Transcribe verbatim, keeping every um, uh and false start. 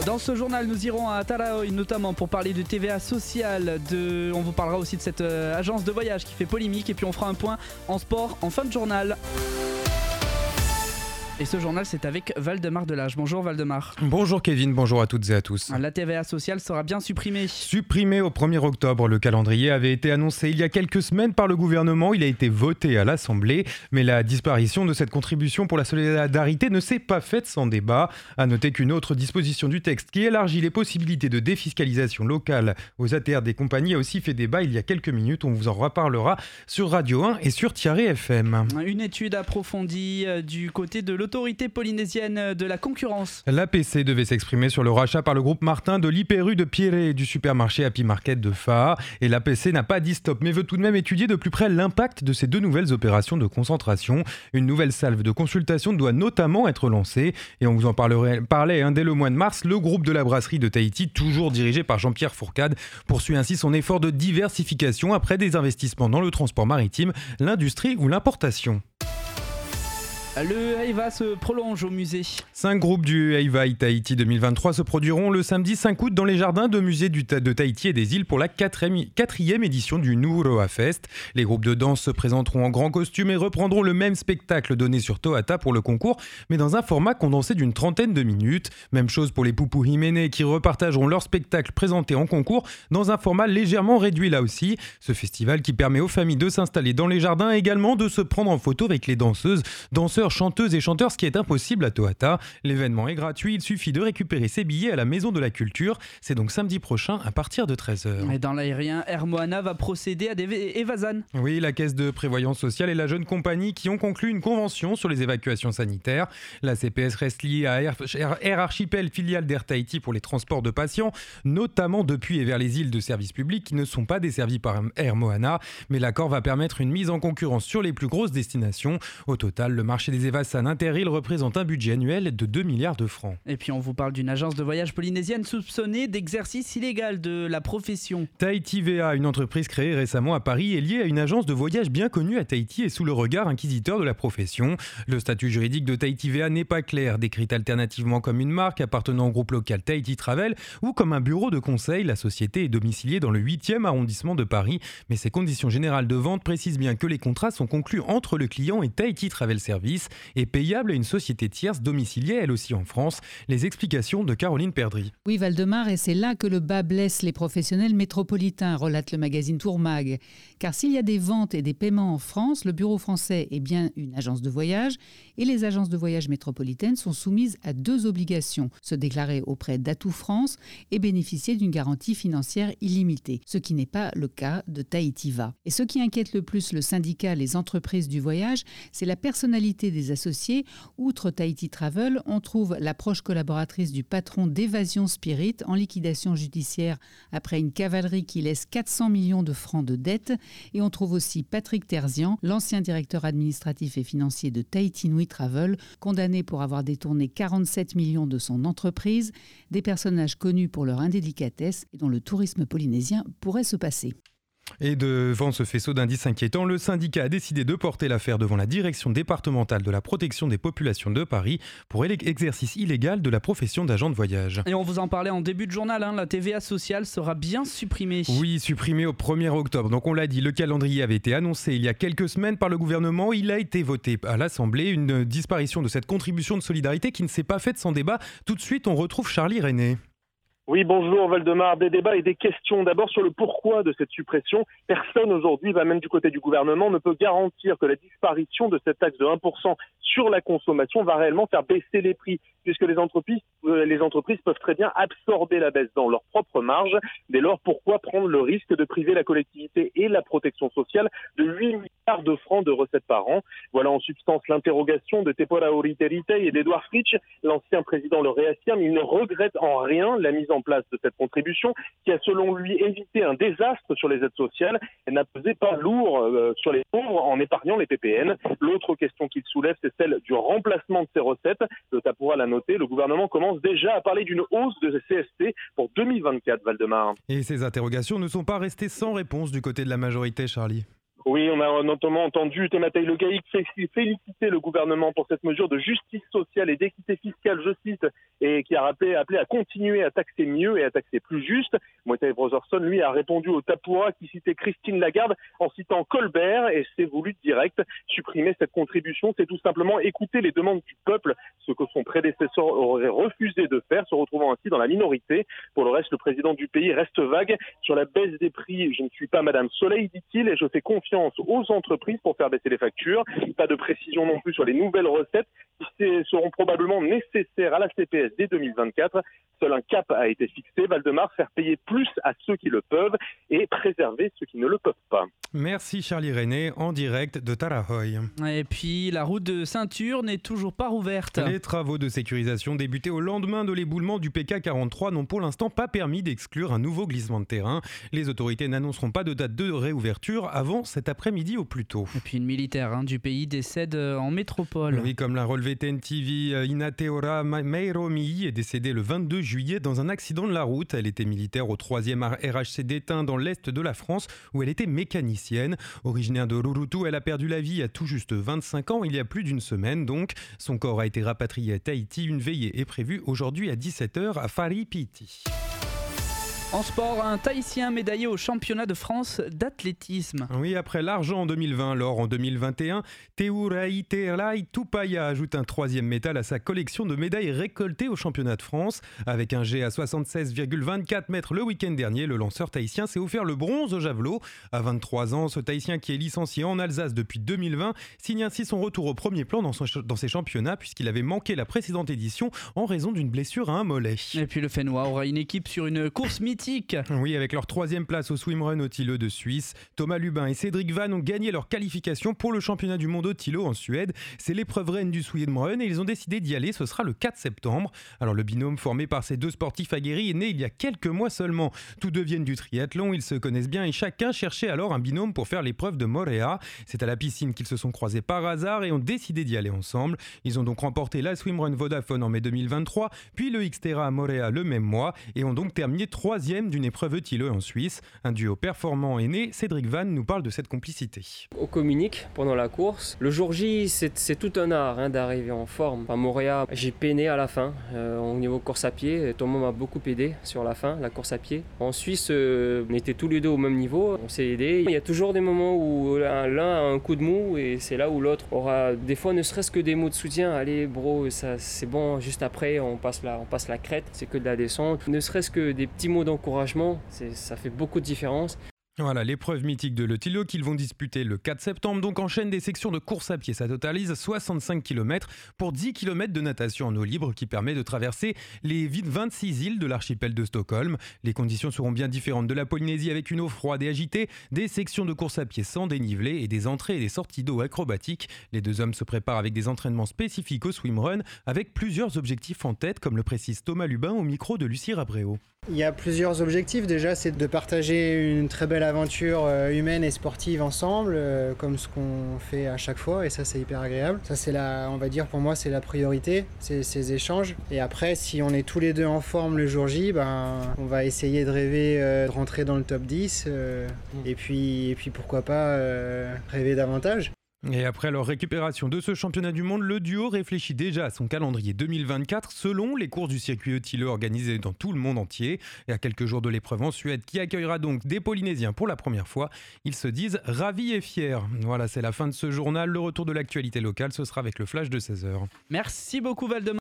Dans ce journal, nous irons à Taraoi notamment pour parler de T V A social. De... On vous parlera aussi de cette euh, agence de voyage qui fait polémique. Et puis on fera un point en sport en fin de journal. Et ce journal, c'est avec Valdemar Delage. Bonjour Valdemar. Bonjour Kevin, bonjour à toutes et à tous. La T V A sociale sera bien supprimée. Supprimée au premier octobre, le calendrier avait été annoncé il y a quelques semaines par le gouvernement. Il a été voté à l'Assemblée, mais la disparition de cette contribution pour la solidarité ne s'est pas faite sans débat. À noter qu'une autre disposition du texte qui élargit les possibilités de défiscalisation locale aux A T R des compagnies a aussi fait débat il y a quelques minutes. On vous en reparlera sur Radio un et sur Tiare F M. Une étude approfondie du côté de l'autorité polynésienne de la concurrence. L'A P C devait s'exprimer sur le rachat par le groupe Martin de l'I P R U de Pierre et du supermarché Happy Market de Faa. Et l'A P C n'a pas dit stop, mais veut tout de même étudier de plus près l'impact de ces deux nouvelles opérations de concentration. Une nouvelle salve de consultation doit notamment être lancée. Et on vous en parlerait, parlait hein, dès le mois de mars. Le groupe de la brasserie de Tahiti, toujours dirigé par Jean-Pierre Fourcade, poursuit ainsi son effort de diversification après des investissements dans le transport maritime, l'industrie ou l'importation. Le Heiva se prolonge au musée. Cinq groupes du Heiva Tahiti deux mille vingt-trois se produiront le samedi cinq août dans les jardins de musée du Ta- de Tahiti et des îles pour la quatrième, quatrième édition du Nuuroa Fest. Les groupes de danse se présenteront en grand costume et reprendront le même spectacle donné sur Tohata pour le concours, mais dans un format condensé d'une trentaine de minutes. Même chose pour les Pupu Himene qui repartageront leur spectacle présenté en concours dans un format légèrement réduit là aussi. Ce festival qui permet aux familles de s'installer dans les jardins et également de se prendre en photo avec les danseuses, danseurs, chanteuses et chanteurs, ce qui est impossible à Tohata. L'événement est gratuit, il suffit de récupérer ses billets à la Maison de la Culture. C'est donc samedi prochain à partir de treize heures. Et dans l'aérien, Air Moana va procéder à des évasans. Oui, la Caisse de prévoyance sociale et la Jeune Compagnie qui ont conclu une convention sur les évacuations sanitaires. La C P S reste liée à Air, Air Archipel, filiale d'Air Tahiti pour les transports de patients, notamment depuis et vers les îles de service public qui ne sont pas desservies par Air Moana. Mais l'accord va permettre une mise en concurrence sur les plus grosses destinations. Au total, le marché des évasan inter-îles représente un budget annuel de deux milliards de francs. Et puis on vous parle d'une agence de voyage polynésienne soupçonnée d'exercice illégal de la profession. Tahiti V A, une entreprise créée récemment à Paris, est liée à une agence de voyage bien connue à Tahiti et sous le regard inquisiteur de la profession. Le statut juridique de Tahiti V A n'est pas clair, décrite alternativement comme une marque appartenant au groupe local Tahiti Travel ou comme un bureau de conseil. La société est domiciliée dans le huitième arrondissement de Paris, mais ses conditions générales de vente précisent bien que les contrats sont conclus entre le client et Tahiti Travel Service et payables à une société tierce domiciliée elle aussi en France. Les explications de Caroline Perdry. Oui, Valdemar, et c'est là que le bas blesse les professionnels métropolitains, relate le magazine Tourmag. Car s'il y a des ventes et des paiements en France, le bureau français est bien une agence de voyage et les agences de voyage métropolitaines sont soumises à deux obligations, se déclarer auprès d'Atout France et bénéficier d'une garantie financière illimitée, ce qui n'est pas le cas de Tahiti V A. Et ce qui inquiète le plus le syndicat Les Entreprises du Voyage, c'est la personnalité des associés. Outre Tahiti Travel, on trouve la proche collaboratrice du patron d'Évasion Spirit en liquidation judiciaire après une cavalerie qui laisse quatre cents millions de francs de dettes. Et on trouve aussi Patrick Terzian, l'ancien directeur administratif et financier de Tahiti Nui Travel, condamné pour avoir détourné quarante-sept millions de son entreprise, des personnages connus pour leur indélicatesse et dont le tourisme polynésien pourrait se passer. Et devant ce faisceau d'indices inquiétants, le syndicat a décidé de porter l'affaire devant la direction départementale de la protection des populations de Paris pour exercice illégal de la profession d'agent de voyage. Et on vous en parlait en début de journal, hein, la T V A sociale sera bien supprimée. Oui, supprimée au premier octobre. Donc on l'a dit, le calendrier avait été annoncé il y a quelques semaines par le gouvernement. Il a été voté à l'Assemblée, une disparition de cette contribution de solidarité qui ne s'est pas faite sans débat. Tout de suite, on retrouve Charlie René. Oui, bonjour Valdemar. Des débats et des questions. D'abord sur le pourquoi de cette suppression. Personne aujourd'hui, va même du côté du gouvernement, ne peut garantir que la disparition de cette taxe de un pour cent sur la consommation va réellement faire baisser les prix, puisque les entreprises, euh, les entreprises peuvent très bien absorber la baisse dans leur propre marge. Dès lors, pourquoi prendre le risque de priver la collectivité et la protection sociale de huit milliards de francs de recettes par an? Voilà en substance l'interrogation de Tepora Oriterite et d'Edouard Fritsch. L'ancien président le réaffirme, il ne regrette en rien la mise en place de cette contribution qui a selon lui évité un désastre sur les aides sociales et n'a pesé pas lourd euh, sur les pauvres en épargnant les P P N. L'autre question qu'il soulève, c'est celle du remplacement de ces recettes. Le Tapura l'a noté, le gouvernement commence déjà à parler d'une hausse de C S T pour deux mille vingt-quatre, Valdemar. Et ces interrogations ne sont pas restées sans réponse du côté de la majorité, Charlie. Oui, on a notamment entendu Thémateï Le Gaïc féliciter le gouvernement pour cette mesure de justice sociale et d'équité fiscale, je cite, et qui a rappelé, appelé à continuer à taxer mieux et à taxer plus juste. Moitaï Brotherson, lui, a répondu au Tapoura qui citait Christine Lagarde en citant Colbert et c'est voulu direct. Supprimer cette contribution, c'est tout simplement écouter les demandes du peuple, ce que son prédécesseur aurait refusé de faire, se retrouvant ainsi dans la minorité. Pour le reste, le président du pays reste vague sur la baisse des prix. Je ne suis pas Madame Soleil, dit-il, et je fais confiance aux entreprises pour faire baisser les factures. Pas de précision non plus sur les nouvelles recettes qui seront probablement nécessaires à la C P S dès deux mille vingt-quatre. Seul un cap a été fixé, Valdemar, faire payer plus à ceux qui le peuvent et préserver ceux qui ne le peuvent pas. Merci Charlie René, en direct de Tarahoy. Et puis la route de ceinture n'est toujours pas rouverte. Les travaux de sécurisation débutés au lendemain de l'éboulement du P K quarante-trois n'ont pour l'instant pas permis d'exclure un nouveau glissement de terrain. Les autorités n'annonceront pas de date de réouverture avant cet après-midi au plus tôt. Et puis une militaire hein, du pays décède en métropole. Oui, comme l'a relevé T N T V, Inateora Meiromi est décédée le vingt-deux juillet dans un accident de la route. Elle était militaire au troisième R H C d'Étain dans l'est de la France où elle était mécanicienne. Originaire de Rurutu, elle a perdu la vie à tout juste vingt-cinq ans, il y a plus d'une semaine donc. Son corps a été rapatrié à Tahiti. Une veillée est prévue aujourd'hui à dix-sept heures à Faripiti. En sport, un Tahitien médaillé au championnat de France d'athlétisme. Oui, après l'argent en deux mille vingt, l'or en deux mille vingt et un, Teuraiterai Tupaya ajoute un troisième métal à sa collection de médailles récoltées au championnat de France. Avec un jet à soixante-seize virgule vingt-quatre mètres le week-end dernier, le lanceur tahitien s'est offert le bronze au javelot. À vingt-trois ans, ce Tahitien qui est licencié en Alsace depuis deux mille vingt signe ainsi son retour au premier plan dans, son, dans ses championnats puisqu'il avait manqué la précédente édition en raison d'une blessure à un mollet. Et puis le Fénois aura une équipe sur une course mythique. Oui, avec leur troisième place au swimrun au Tilleux de Suisse, Thomas Lubin et Cédric Vann ont gagné leur qualification pour le championnat du monde au Tilleux en Suède. C'est l'épreuve reine du swimrun et ils ont décidé d'y aller, ce sera le quatre septembre. Alors le binôme formé par ces deux sportifs aguerris est né il y a quelques mois seulement. Tous deux viennent du triathlon, ils se connaissent bien et chacun cherchait alors un binôme pour faire l'épreuve de Moréa. C'est à la piscine qu'ils se sont croisés par hasard et ont décidé d'y aller ensemble. Ils ont donc remporté la swimrun Vodafone en mai deux mille vingt-trois, puis le Xterra à Moréa le même mois et ont donc terminé troisième d'une épreuve Tilleux en Suisse. Un duo performant est né. Cédric Vann nous parle de cette complicité. On communique pendant la course. Le jour J, c'est, c'est tout un art hein, d'arriver en forme. À Moréa, j'ai peiné à la fin euh, au niveau course à pied. Thomas m'a beaucoup aidé sur la fin, la course à pied. En Suisse, euh, on était tous les deux au même niveau. On s'est aidés. Il y a toujours des moments où l'un a un coup de mou et c'est là où l'autre aura des fois ne serait-ce que des mots de soutien. Allez bro, ça, c'est bon, juste après on passe la, on passe la crête, c'est que de la descente. Ne serait-ce que des petits mots d'encouragement. C'est, ça fait beaucoup de différence. Voilà, l'épreuve mythique de Le Tilleux qu'ils vont disputer le quatre septembre, donc enchaîne des sections de course à pied. Ça totalise soixante-cinq kilomètres pour dix kilomètres de natation en eau libre qui permet de traverser les vingt-six îles de l'archipel de Stockholm. Les conditions seront bien différentes de la Polynésie avec une eau froide et agitée, des sections de course à pied sans dénivelé et des entrées et des sorties d'eau acrobatiques. Les deux hommes se préparent avec des entraînements spécifiques au swimrun avec plusieurs objectifs en tête, comme le précise Thomas Lubin au micro de Lucie Rabréau. Il y a plusieurs objectifs. Déjà, c'est de partager une très belle aventure humaine et sportive ensemble, comme ce qu'on fait à chaque fois, et ça, c'est hyper agréable. Ça, c'est la, on va dire, pour moi, c'est la priorité, c'est ces échanges. Et après, si on est tous les deux en forme le jour J, ben, on va essayer de rêver de rentrer dans le top dix, euh, et puis, et puis pourquoi pas euh, rêver davantage. Et après leur récupération de ce championnat du monde, le duo réfléchit déjà à son calendrier deux mille vingt-quatre selon les courses du circuit Tilleux organisées dans tout le monde entier. Et à quelques jours de l'épreuve en Suède qui accueillera donc des Polynésiens pour la première fois, ils se disent ravis et fiers. Voilà, c'est la fin de ce journal. Le retour de l'actualité locale, ce sera avec le flash de seize heures. Merci beaucoup Valdemar.